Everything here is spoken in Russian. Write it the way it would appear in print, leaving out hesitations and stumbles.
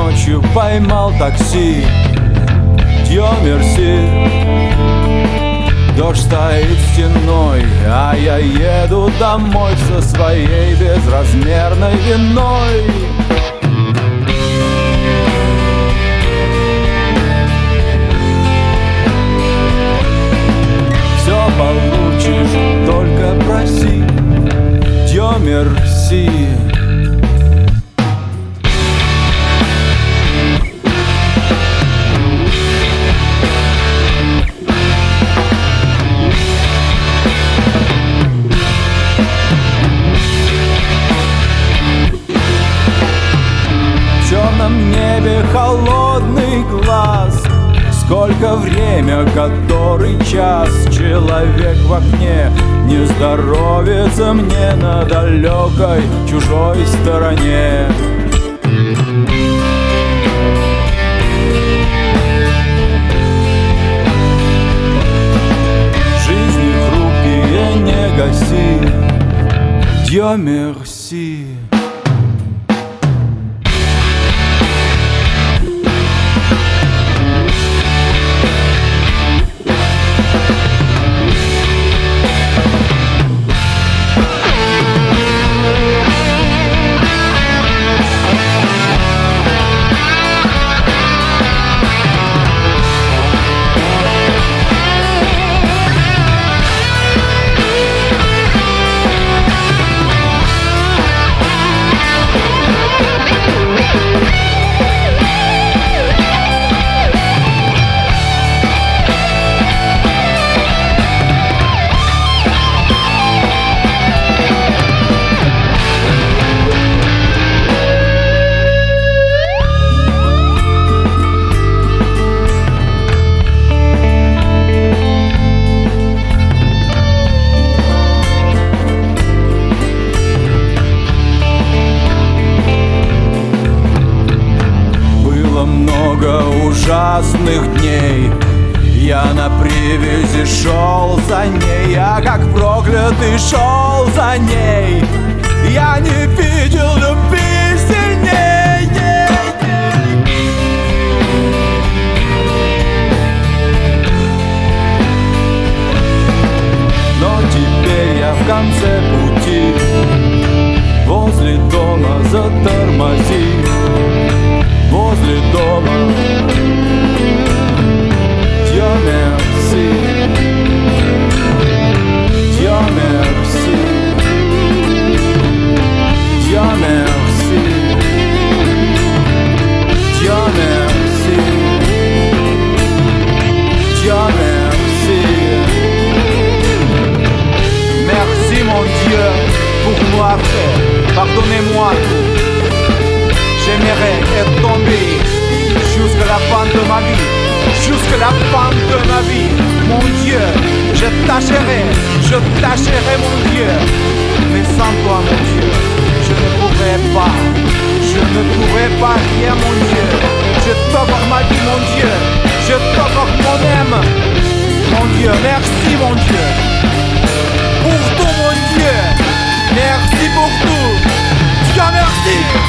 ночью поймал такси. Дьё мерси. Дождь стоит стеной, а я еду домой со своей безразмерной виной. Все получишь, только проси. Дьё мерси. В черном небе холодный глаз. Сколько время, который час? Человек в окне не здоровится мне на далекой чужой стороне. Жизни хрупкие не гаси. Дьё мерси. Ужасных дней. Я на привязи шел за ней, я как проклятый шел за ней. Я не видел любви сильнее. Но теперь я в конце пути. Возле дома затормози. Возле дома. Dieu merci. Dieu merci. Dieu merci. Dieu merci. Dieu merci. Merci mon Dieu pour moi fait. Pardonnez-moi tout. J'aimerais être tombé jusqu'à la fin de ma vie. Jusqu'à la fin de ma vie. Mon Dieu, je tâcherai mon Dieu. Mais sans toi mon Dieu, je ne pourrais pas. Je ne pourrais pas rien mon Dieu. Je t'offre ma vie mon Dieu. Je t'offre moi-même. Mon Dieu, merci mon Dieu. Pour tout mon Dieu. Merci pour tout. Dieu merci.